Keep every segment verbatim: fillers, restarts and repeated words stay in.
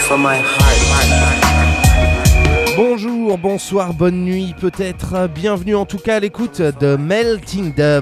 for my heart. Bonjour, bonsoir, bonne nuit peut-être. Bienvenue en tout cas à l'écoute de Melting Dub.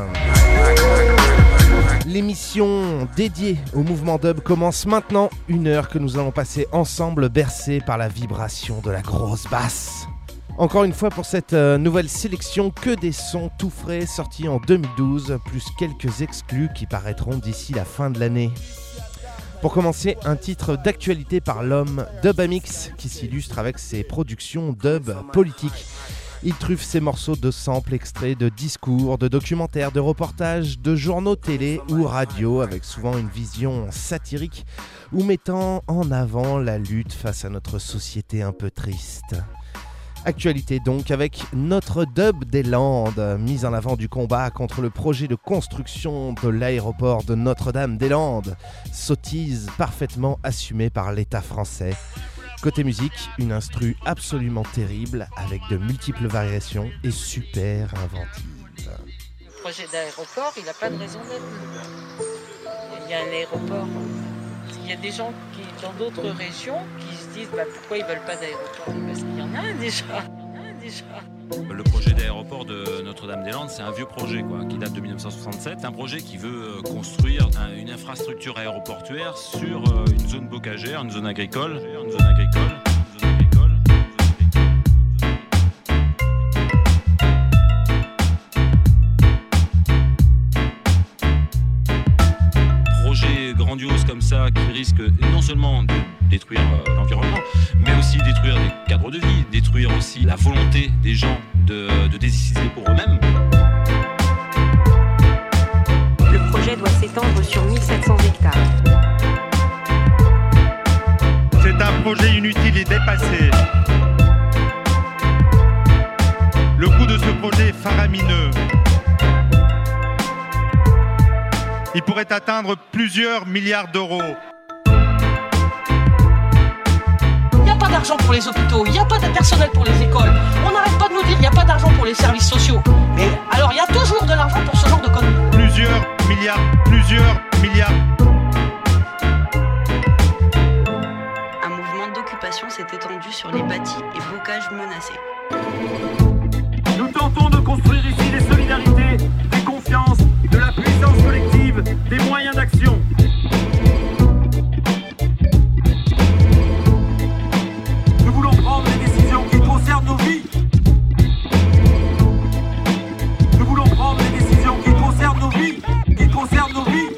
L'émission dédiée au mouvement dub commence maintenant. Une heure que nous allons passer ensemble, bercés par la vibration de la grosse basse. Encore une fois pour cette euh, nouvelle sélection, que des sons tout frais sortis en deux mille douze, plus quelques exclus qui paraîtront d'ici la fin de l'année. Pour commencer, un titre d'actualité par l'homme Dubamix qui s'illustre avec ses productions dub politiques. Il truffe ses morceaux de samples extraits de discours, de documentaires, de reportages, de journaux télé ou radio avec souvent une vision satirique ou mettant en avant la lutte face à notre société un peu triste. Actualité donc avec Notre Dub des Landes, mise en avant du combat contre le projet de construction de l'aéroport de Notre-Dame-des-Landes, sottise parfaitement assumée par l'État français. Côté musique, une instru absolument terrible avec de multiples variations et super inventive. Le projet d'aéroport, il n'a pas de raison d'être. Il y a un aéroport. Il y a des gens qui, dans d'autres régions qui se disent bah, pourquoi ils ne veulent pas d'aéroport. Parce qu'il y en a un déjà. Il y en a un déjà. Le projet d'aéroport de Notre-Dame-des-Landes, c'est un vieux projet quoi, qui date de dix-neuf cent soixante-sept. Un projet qui veut construire un, une infrastructure aéroportuaire sur euh, une zone bocagère, une zone agricole. Une zone agricole. Une zone agricole. Projet grandiose comme ça qui risque non seulement de détruire euh, l'environnement, mais aussi détruire des cadres de vie, détruire aussi la volonté des gens de, de décider pour eux-mêmes. Le projet doit s'étendre sur mille sept cents hectares. C'est un projet inutile et dépassé. Le coût de ce projet est faramineux. Il pourrait atteindre plusieurs milliards d'euros. Il n'y a pas d'argent pour les hôpitaux, il n'y a pas de personnel pour les écoles. On n'arrête pas de nous dire qu'il n'y a pas d'argent pour les services sociaux. Mais alors il y a toujours de l'argent pour ce genre de conneries. Plusieurs milliards, plusieurs milliards. Un mouvement d'occupation s'est étendu sur les bâtis et bocages menacés. Nous tentons de construire ici des solidarités, des confiances, de la puissance collective, des moyens d'action. Nous voulons prendre des décisions qui concernent nos vies. Nous voulons prendre des décisions qui concernent nos vies, qui concernent nos vies.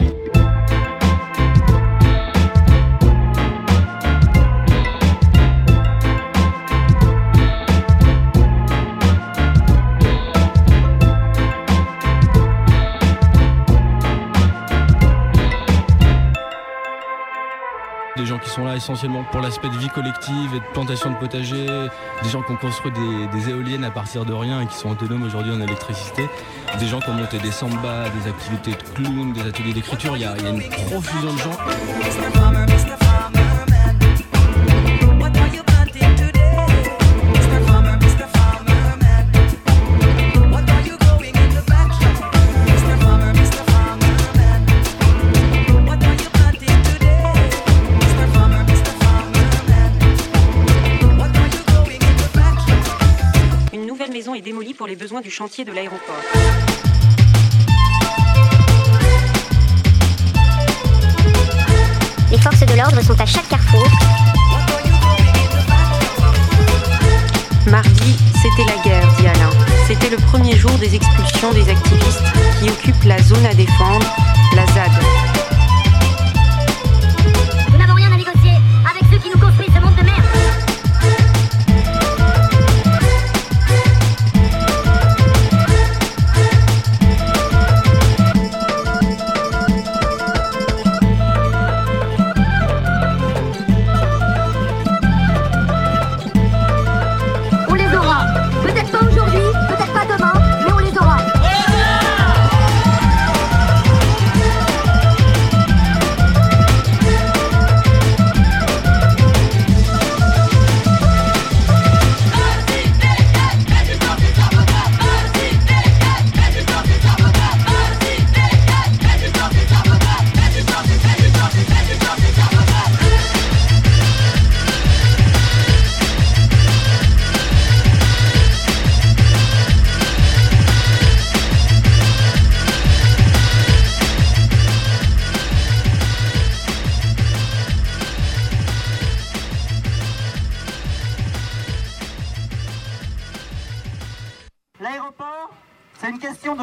Des gens qui sont là essentiellement pour l'aspect de vie collective et de plantation de potagers, des gens qui ont construit des, des éoliennes à partir de rien et qui sont autonomes aujourd'hui en électricité, des gens qui ont monté des sambas, des activités de clown, des ateliers d'écriture, il y a, il y a une profusion de gens. Est démolie pour les besoins du chantier de l'aéroport. Les forces de l'ordre sont à chaque carrefour. Mardi, c'était la guerre, dit Alain. C'était le premier jour des expulsions des activistes qui occupent la zone à défendre, la Z A D. Nous n'avons rien à négocier avec ceux qui nous construisent ce monde de merde.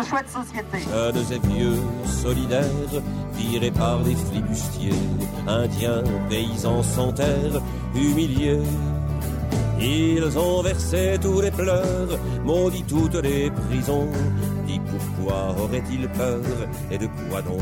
chouette société. Jeunes et vieux, solidaires, virés par des flibustiers, indiens, paysans sans terre, humiliés. Ils ont versé tous les pleurs, maudit toutes les prisons. Dis pourquoi auraient-ils peur et de quoi donc?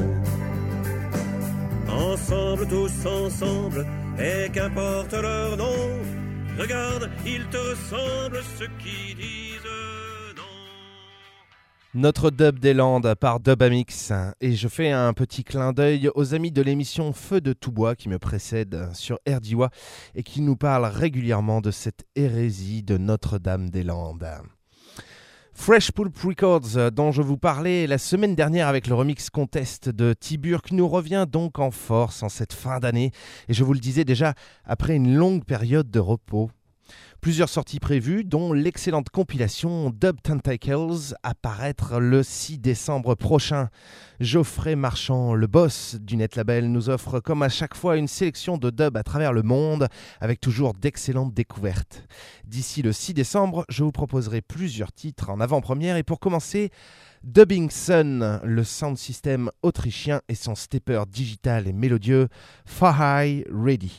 Ensemble, tous ensemble, et qu'importe leur nom. Regarde, ils te ressemblent, ceux qui disent non. Notre dub des Landes par Dubamix. Et je fais un petit clin d'œil aux amis de l'émission Feu de Tout-Bois qui me précèdent sur R D W A et qui nous parlent régulièrement de cette hérésie de Notre-Dame-des-Landes. Fresh Pulp Records, dont je vous parlais la semaine dernière avec le remix Contest de Tiburk, nous revient donc en force en cette fin d'année. Et je vous le disais déjà, après une longue période de repos. Plusieurs sorties prévues, dont l'excellente compilation Dub Tentacles, à paraître le six décembre prochain. Geoffrey Marchand, le boss du Net Label, nous offre comme à chaque fois une sélection de dub à travers le monde, avec toujours d'excellentes découvertes. D'ici le six décembre, je vous proposerai plusieurs titres en avant-première, et pour commencer, Dubbing Sun, le sound system autrichien et son stepper digital et mélodieux, Far High Ready.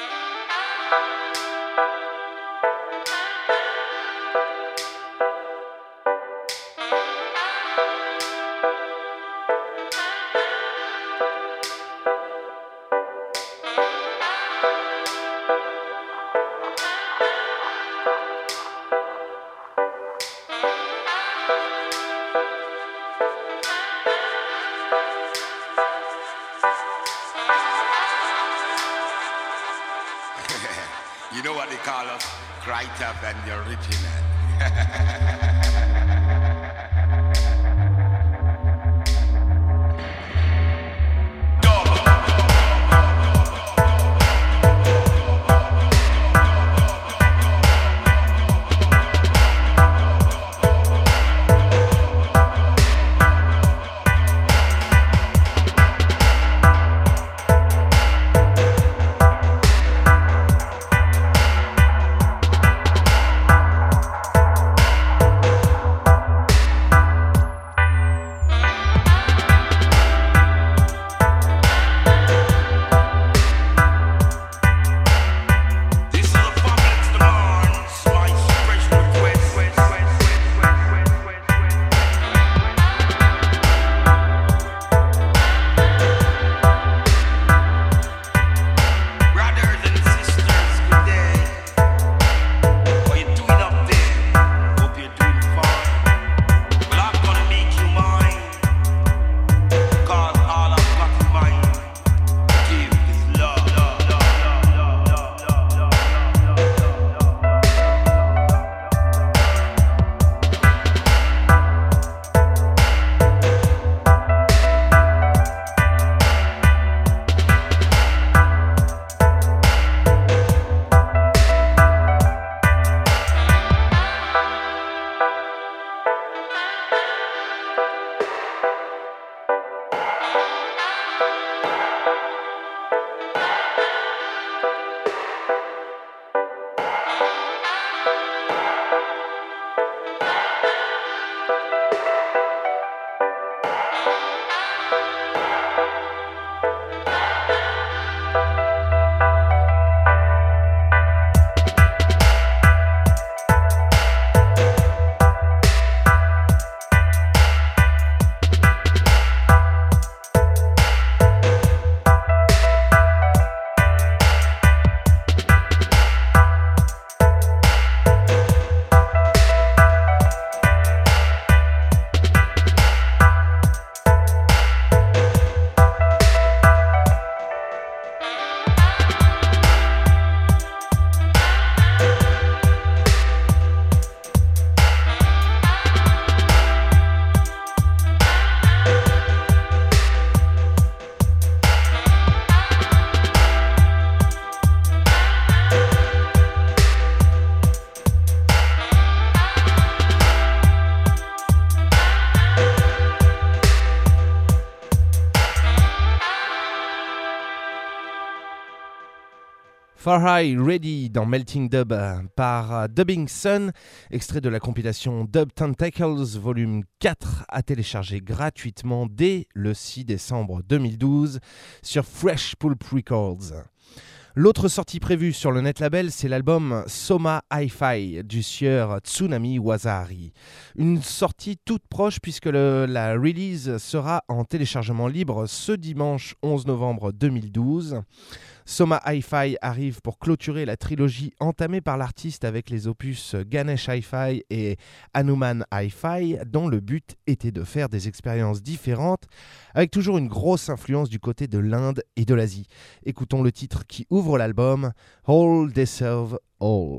You know what they call us? Cry tough and the original. For High Ready dans Melting Dub par Dubbing Sun, extrait de la compilation Dub Tentacles volume quatre à télécharger gratuitement dès le six décembre deux mille douze sur Fresh Pulp Records. L'autre sortie prévue sur le net label, c'est l'album Soma Hi-Fi du sieur Tsunami Wasahari. Une sortie toute proche puisque le, la release sera en téléchargement libre ce dimanche onze novembre deux mille douze. Soma Hi-Fi arrive pour clôturer la trilogie entamée par l'artiste avec les opus Ganesh Hi-Fi et Hanuman Hi-Fi, dont le but était de faire des expériences différentes, avec toujours une grosse influence du côté de l'Inde et de l'Asie. Écoutons le titre qui ouvre l'album, All Deserve All.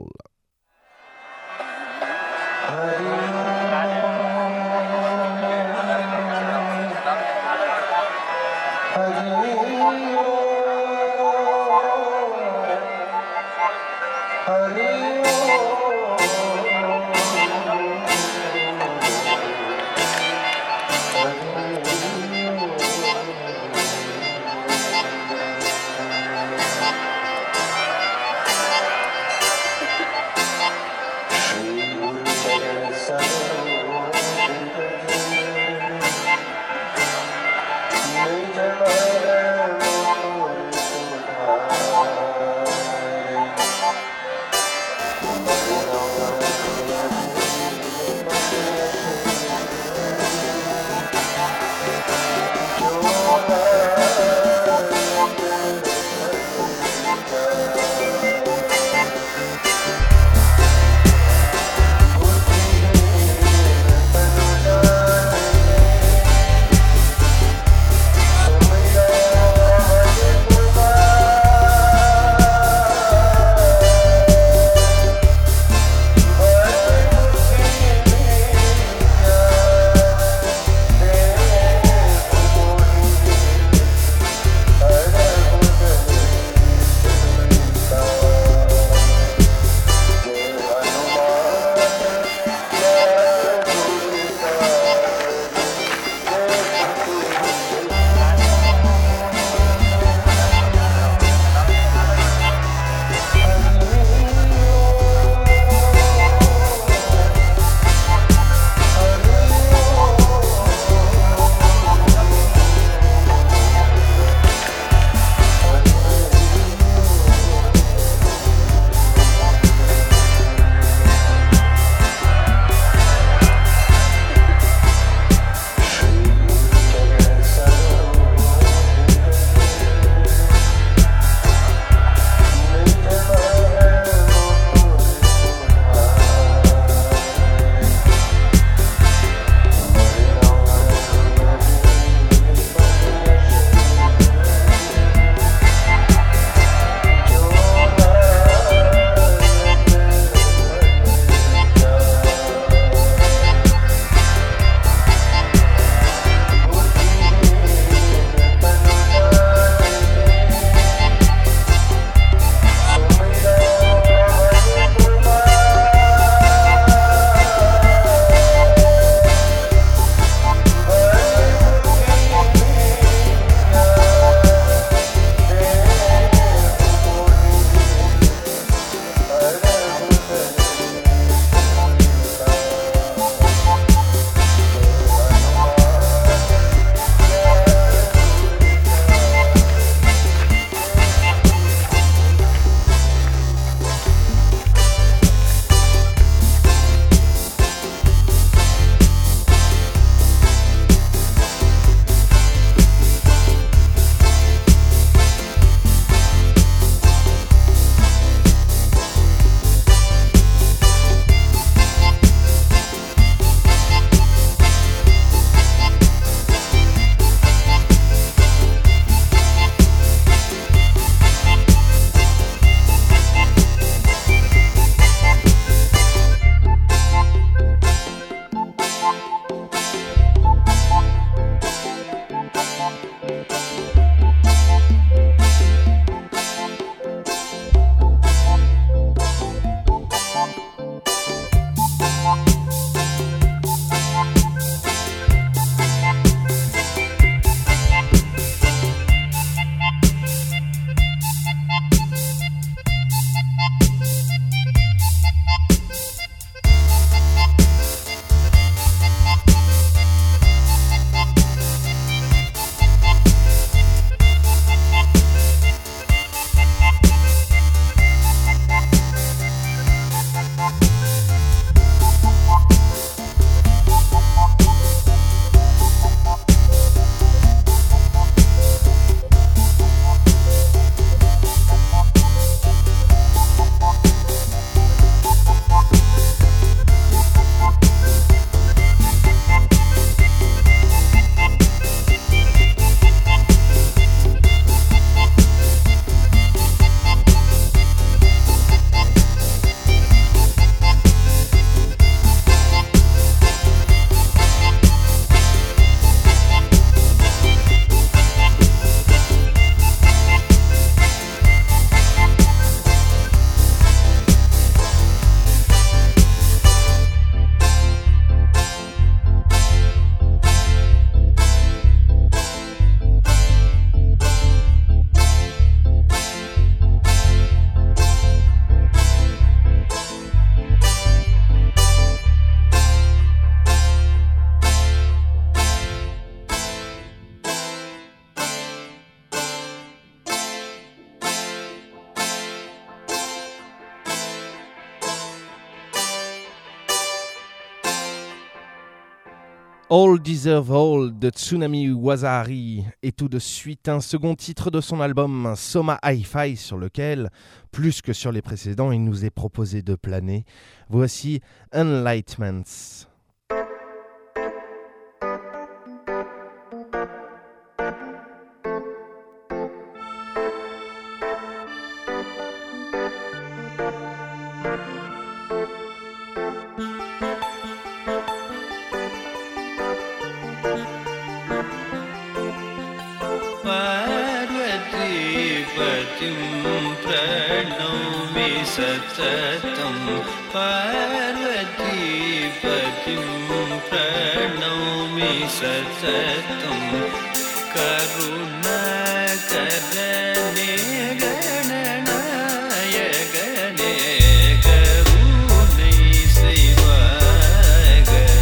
All Deserve All de Tsunami Wasaari et tout de suite un second titre de son album Soma Hi-Fi sur lequel, plus que sur les précédents, il nous est proposé de planer. Voici Enlightenments. सततं पार्वती पतिं प्रणौमि सततं करुणाकरणे गणनायकने करुणै सेवाय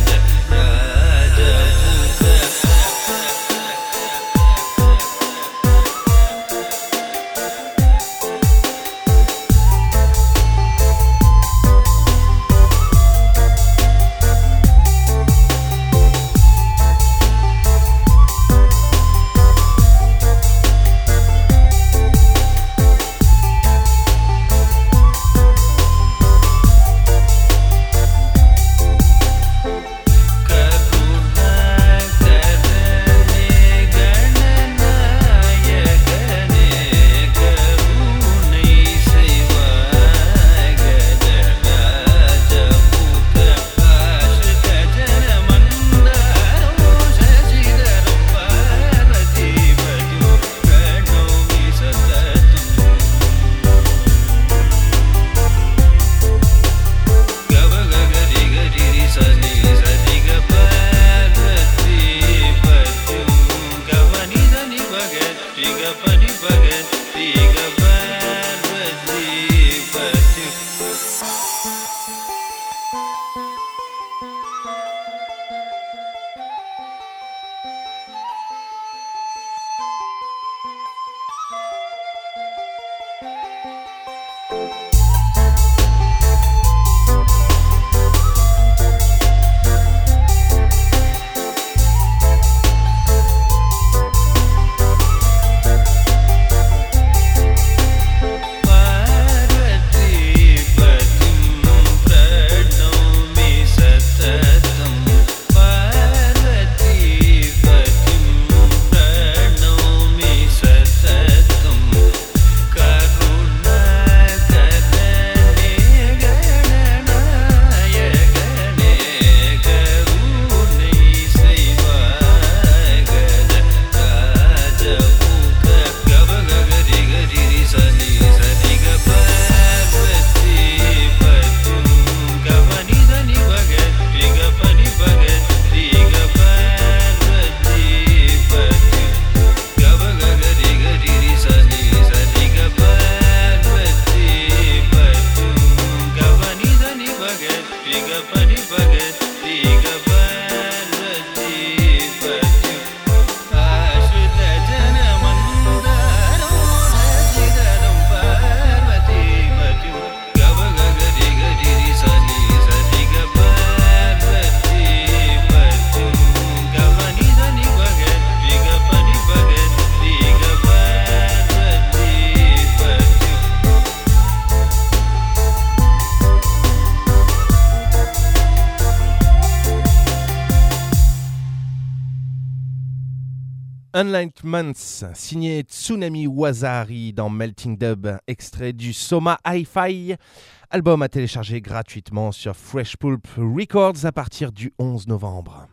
Enlightenments, signé Tsunami Wasaari dans Melting Dub, extrait du Soma Hi-Fi, album à télécharger gratuitement sur Fresh Pulp Records à partir du onze novembre.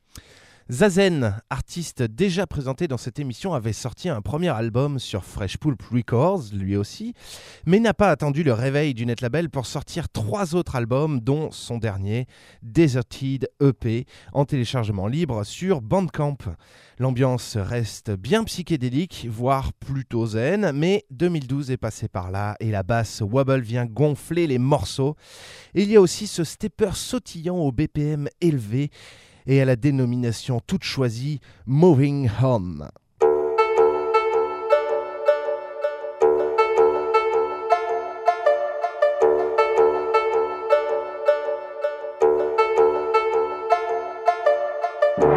Zazen, artiste déjà présenté dans cette émission, avait sorti un premier album sur Fresh Pulp Records, lui aussi, mais n'a pas attendu le réveil du net label pour sortir trois autres albums, dont son dernier, Deserted E P, en téléchargement libre sur Bandcamp. L'ambiance reste bien psychédélique, voire plutôt zen, mais deux mille douze est passé par là et la basse wobble vient gonfler les morceaux. Et il y a aussi ce stepper sautillant au B P M élevé et à la dénomination toute choisie Moving On. Bye.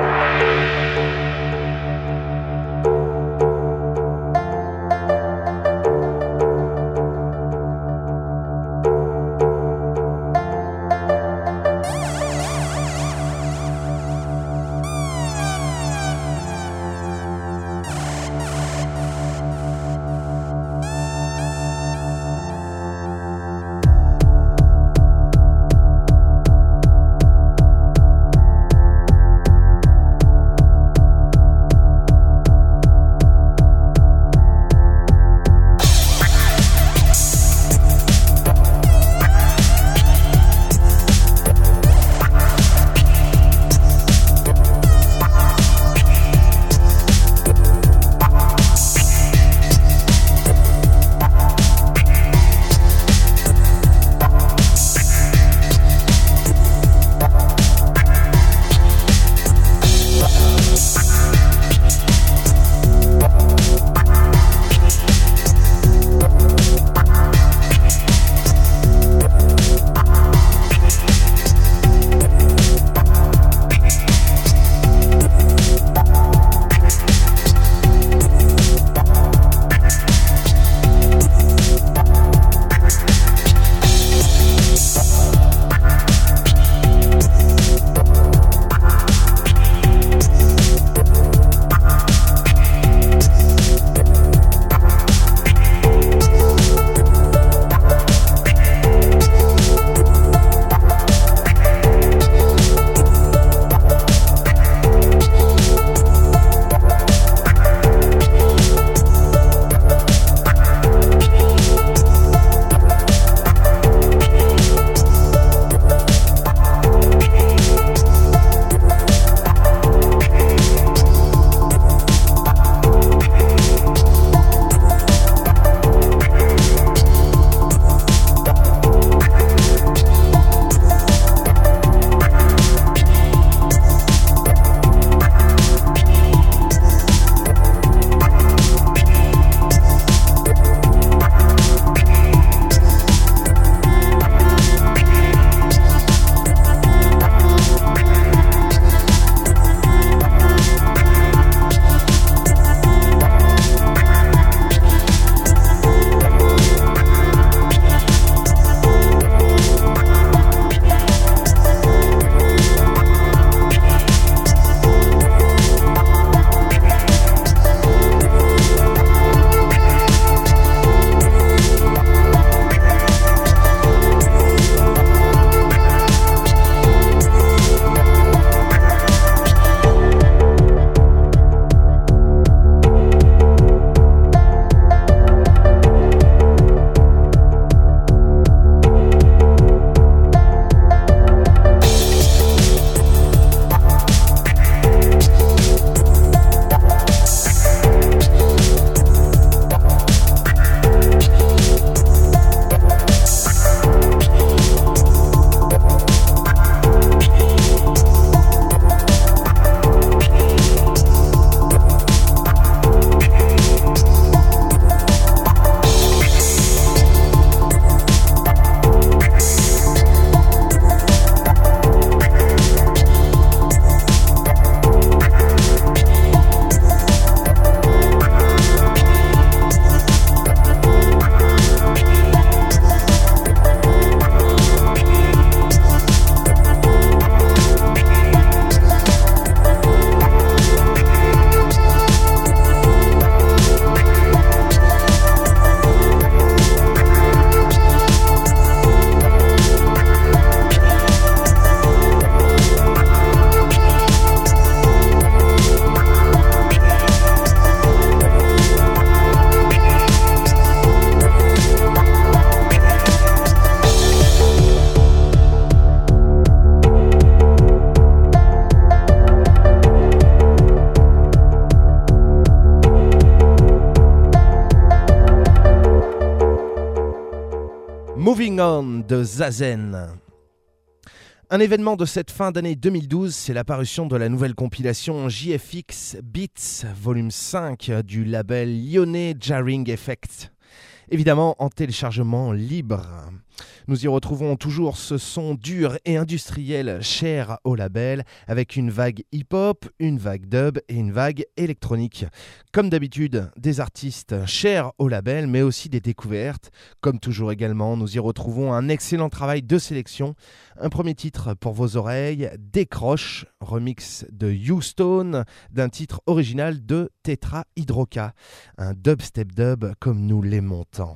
Moving On de Zazen. Un événement de cette fin d'année deux mille douze, c'est l'apparition de la nouvelle compilation J F X Beats volume cinq du label lyonnais Jarring Effect. Évidemment en téléchargement libre. Nous y retrouvons toujours ce son dur et industriel cher au label, avec une vague hip-hop, une vague dub et une vague électronique. Comme d'habitude, des artistes chers au label, mais aussi des découvertes. Comme toujours également, nous y retrouvons un excellent travail de sélection. Un premier titre pour vos oreilles, Décroche, remix de Houston, d'un titre original de Tetra Hydroca. Un dubstep dub comme nous l'aimons tant.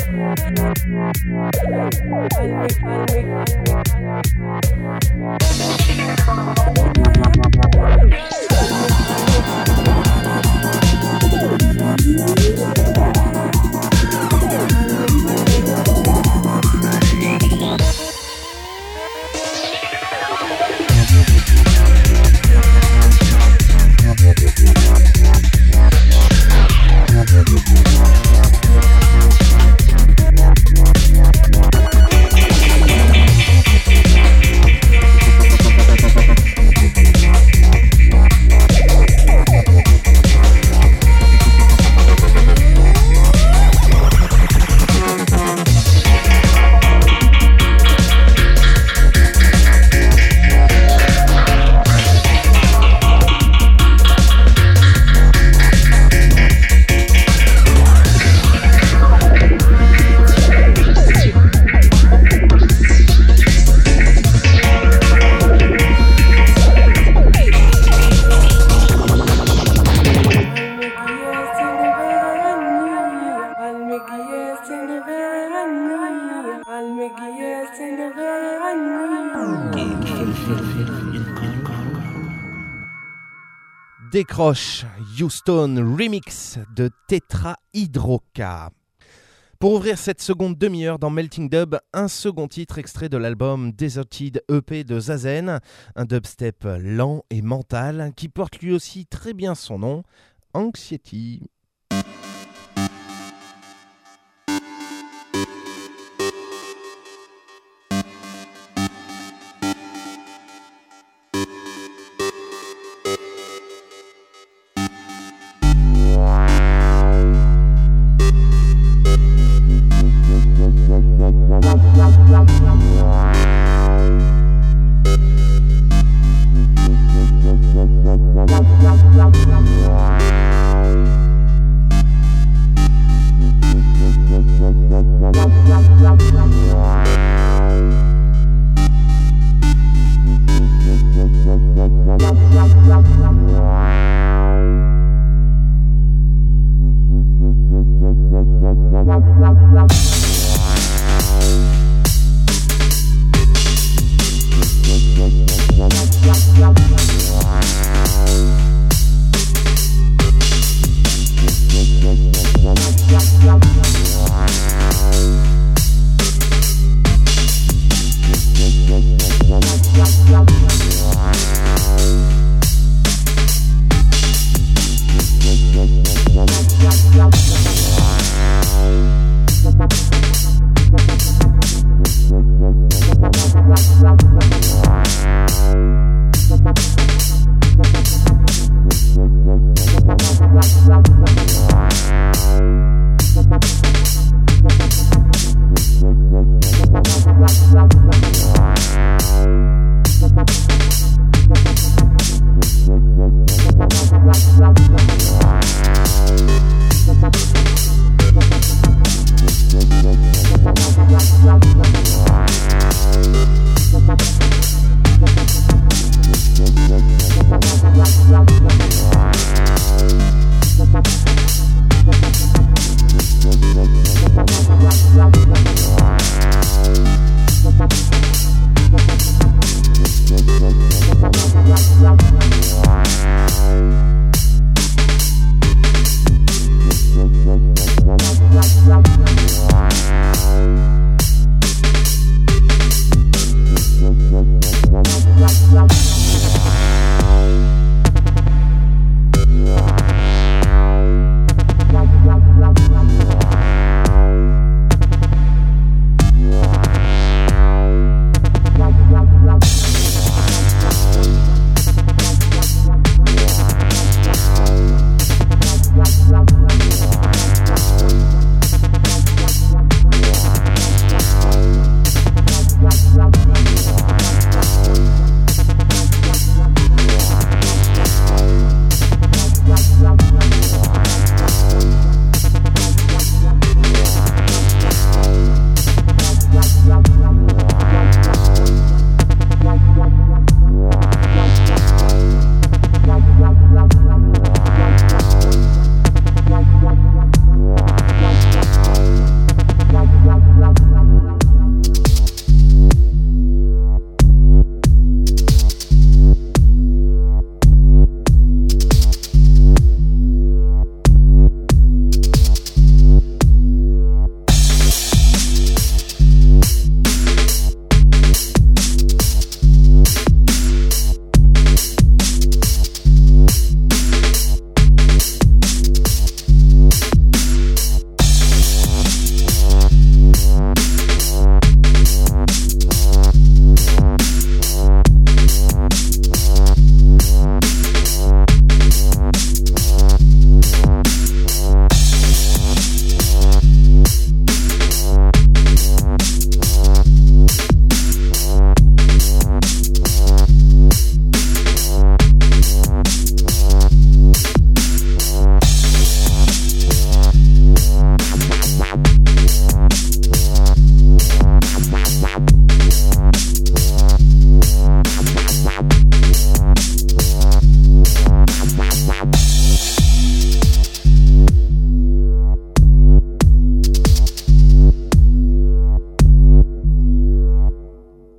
Décroche Houston Remix de Tetrahydroka. Pour ouvrir cette seconde demi-heure dans Melting Dub, un second titre extrait de l'album Deserted E P de Zazen, un dubstep lent et mental qui porte lui aussi très bien son nom, Anxiety.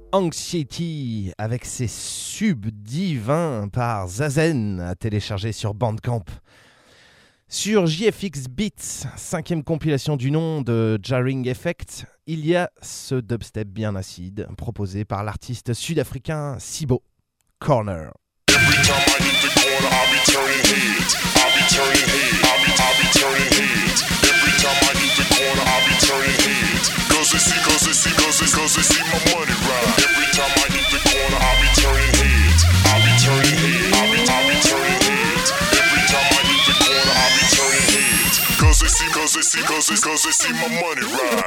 Anxiety avec ses subs divins par Zazen à télécharger sur Bandcamp. Sur J F X Beats, cinquième compilation du nom de Jarring Effect, il y a ce dubstep bien acide proposé par l'artiste sud-africain Sibo, Corner. Every time I hit the corner, I'll be turning heads. I'll be turning heads. I'll be, I'll be turning heads. Every time I hit the corner, I'll be turning heads. Cause they see, cause they see, cause they, cause they see my money ride. Every time I hit the corner, I'll be turning heads. I'll be turning heads. I'll be, I'll be turning heads. Every time I hit the corner, I'll be turning heads. Cause they see, cause they see, cause they, cause they see my money ride.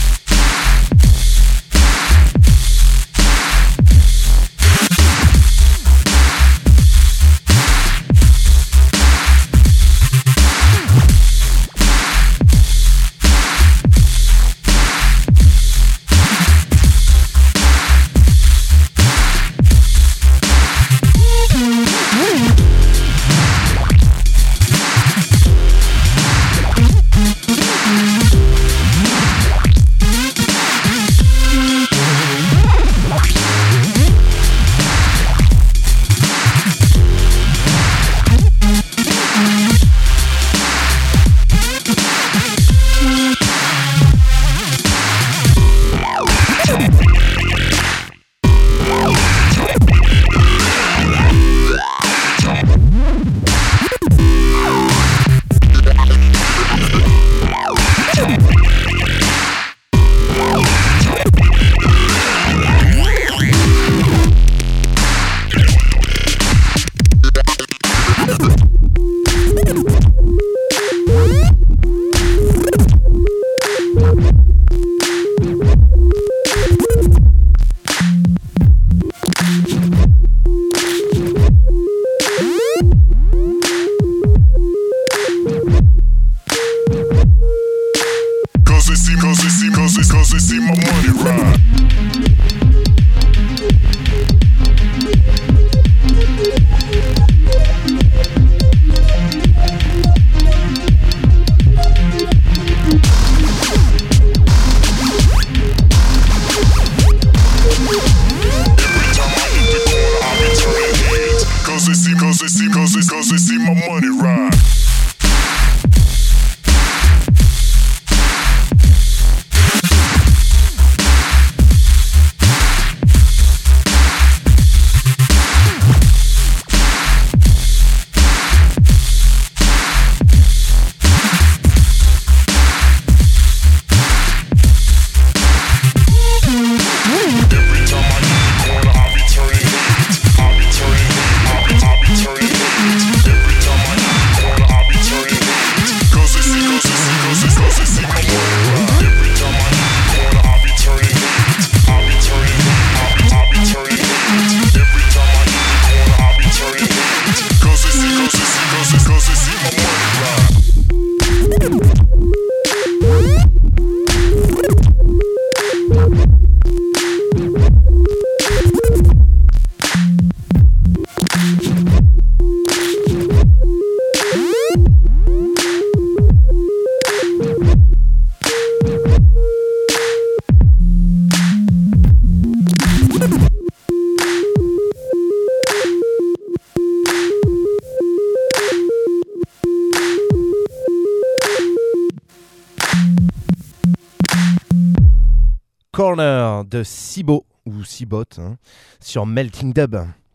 Corner de Sibo, ou Sibot, hein, sur Melting Dub.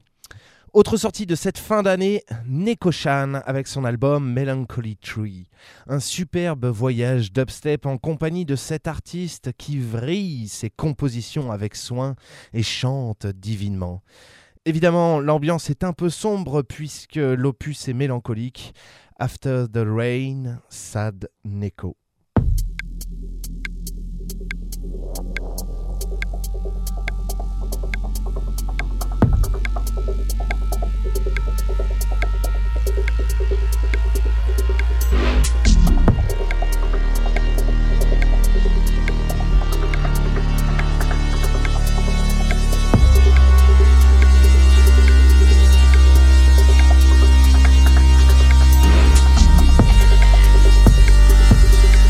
Autre sortie de cette fin d'année, Neko-chan avec son album Melancholy Tree. Un superbe voyage dubstep en compagnie de cet artiste qui vrille ses compositions avec soin et chante divinement. Évidemment, l'ambiance est un peu sombre puisque l'opus est mélancolique. After the Rain, Sad Neko. We'll be right back.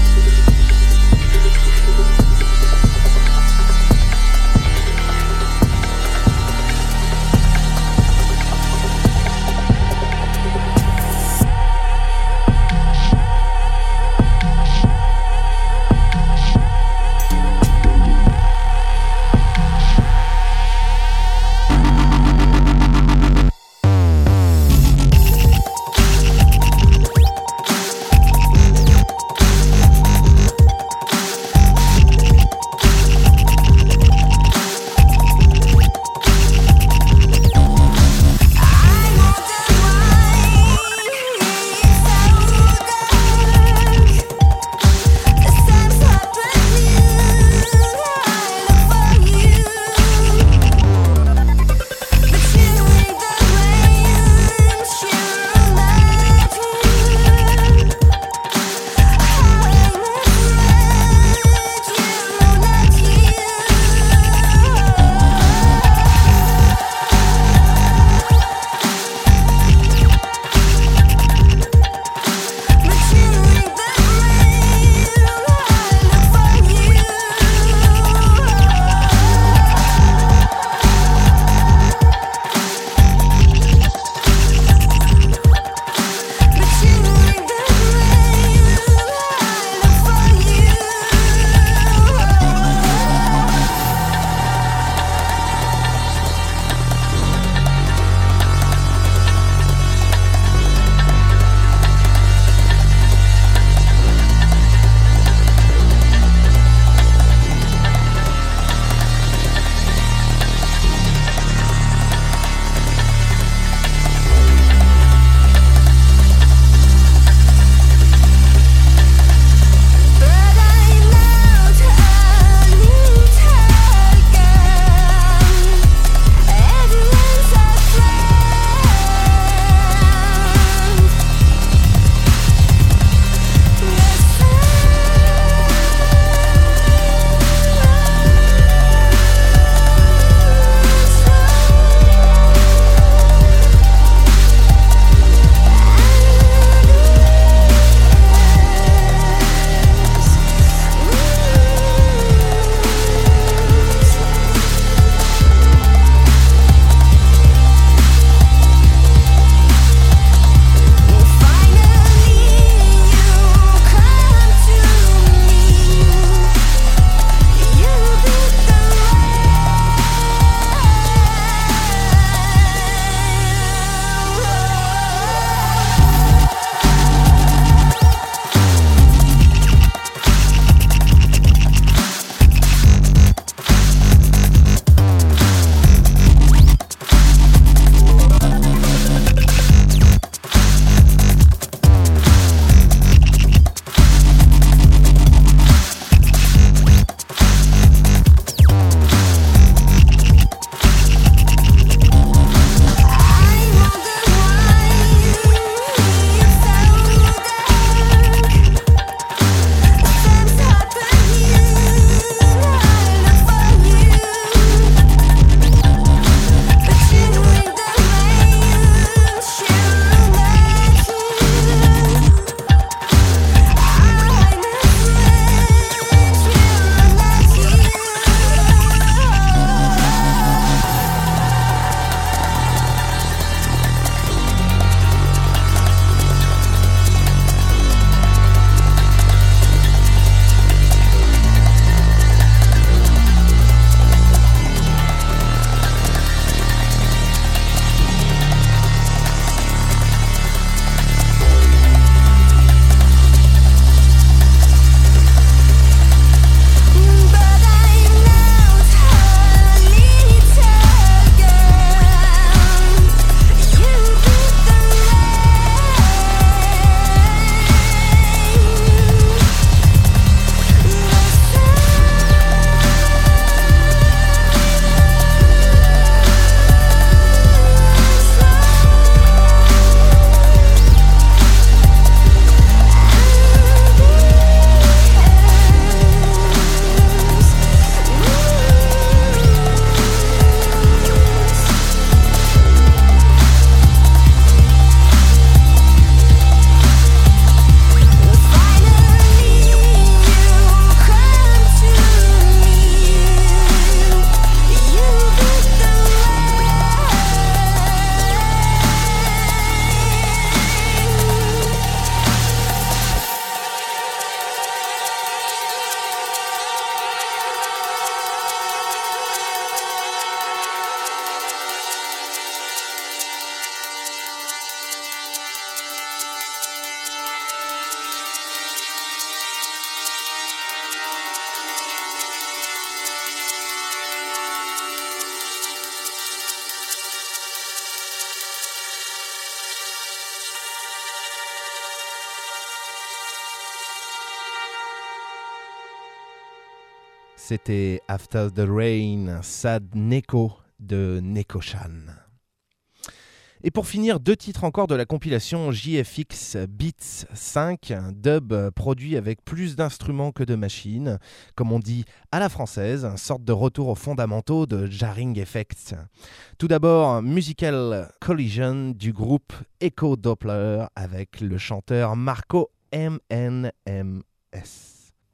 C'était After the Rain, Sad Neko de Neko-chan. Et pour finir, deux titres encore de la compilation J F X Beats cinq, un dub produit avec plus d'instruments que de machines, comme on dit à la française, une sorte de retour aux fondamentaux de Jarring Effects. Tout d'abord, Musical Collision du groupe Echo Doppler avec le chanteur Marco M N M S.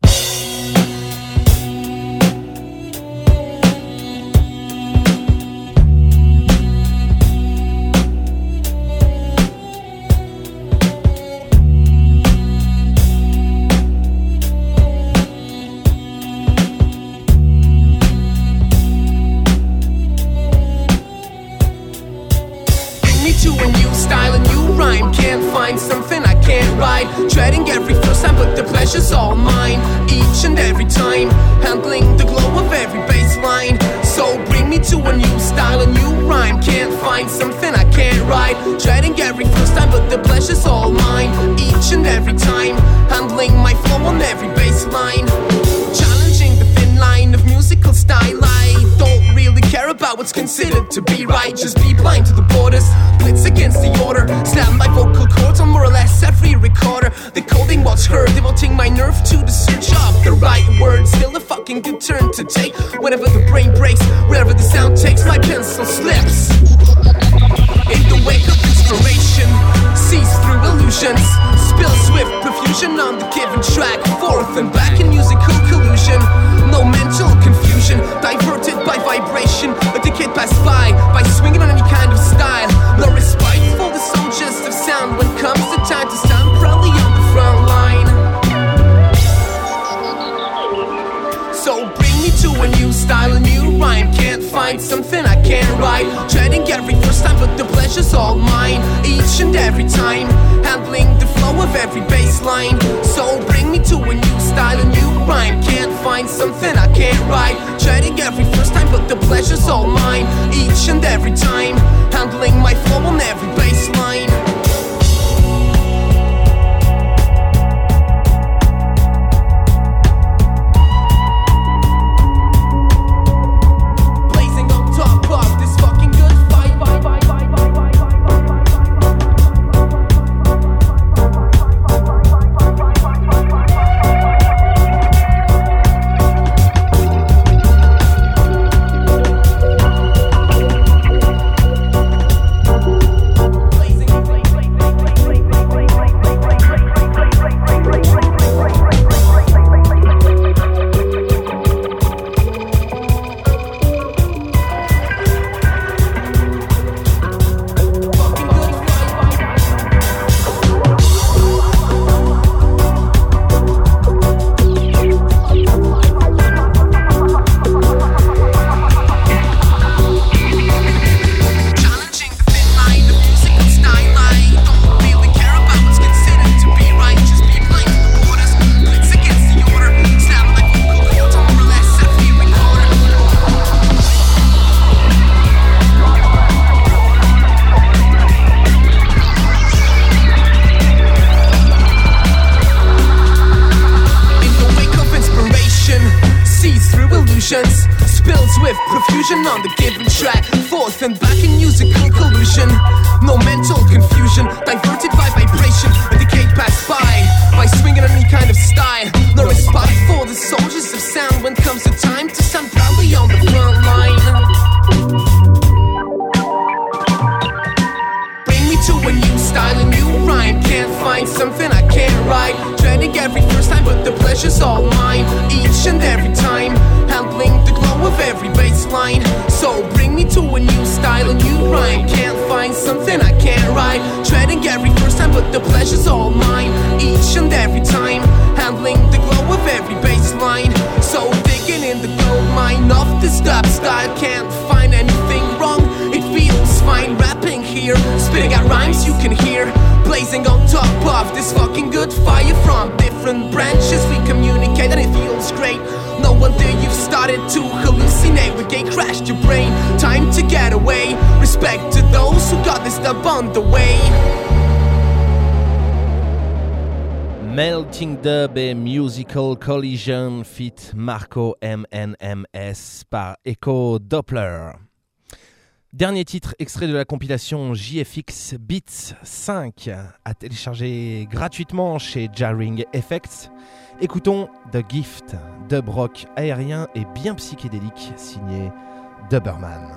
Can't find something I can't ride. Treading every first time, but the pleasure's all mine. Each and every time, handling the glow of every bass line. So bring me to a new style, a new rhyme. Can't find something I can't ride. Treading every first time, but the pleasure's all mine. Each and every time, handling my flow on every bass line. Challenging the thin line of musical style. I don't really care about what's considered to be right. Just be blind to the borders, blitz against the order. Slam my vocal cords on more or less every recorder. Decoding what's heard, devoting my nerve to the search of the right word. Still a fucking good turn to take. Whenever the brain breaks, wherever the sound takes, my pencil slips. In the wake of inspiration, sees through illusions. Spills with profusion on the given track. Forth and back in musical collusion. No mental confusion, diverted by vibration. A decade passed by, by swinging on any kind of style. No respite for the soldiers of sound when comes the time to stand proudly on the front line. So bring me to a new style, a new rhyme. Can't find something I can't write. Treading every first time, but the pleasure's all mine. Each and every time, handling the flow of every bass line. So bring me to a new style, a new rhyme. Can't find something I can't write. Treading every first time, but the pleasure's all mine. Each and every time, handling my flow on every bass line. Spills with profusion on the given track. Forth and back in musical collusion. No mental confusion, diverted by vibration. A decade passed by, by swinging on any kind of style. No respite for the soldiers of sound when comes the time to stand proudly on the front line. Bring me to a new style, a new rhyme. Can't find something I can't write. Treading every first time, but the pleasure's all mine. Each and every time, handling the glow of every bass line. So bring me to a new style, a new rhyme. Can't find something I can't write. Treading every first time, but the pleasure's all mine. Each and every time, handling the glow of every bass line. So digging in the gold mine of this dub style. Can't find anything wrong, it feels fine rapping here. Spitting out rhymes you can hear, blazing on top of this fucking good fire. From different branches we communicate and it feels great. No wonder you've started to hallucinate. We gate crashed your brain, time to get away. Respect to those who got this dub on the way. Melting Dub et Musical Collision fit Marco M N M S par Echo Doppler. Dernier titre extrait de la compilation J F X Beats cinq à télécharger gratuitement chez Jarring Effects. Écoutons The Gift, dub rock aérien et bien psychédélique signé Dubberman.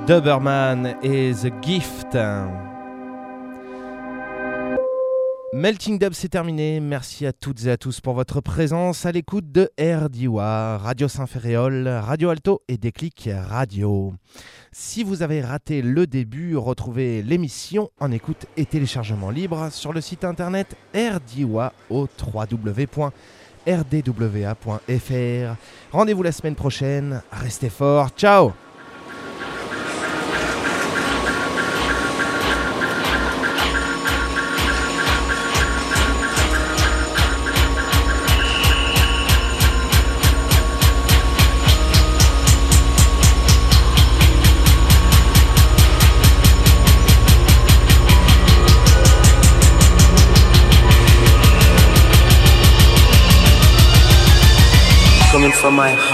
Doberman et The Gift. Melting Dub, c'est terminé. Merci à toutes et à tous pour votre présence à l'écoute de R D O A, Radio Saint-Ferréol, Radio Alto et Déclic Radio. Si vous avez raté le début, retrouvez l'émission en écoute et téléchargement libre sur le site internet R D O A au w w w point r d w a point f r. Rendez-vous la semaine prochaine. Restez forts. Ciao! Coming from my heart.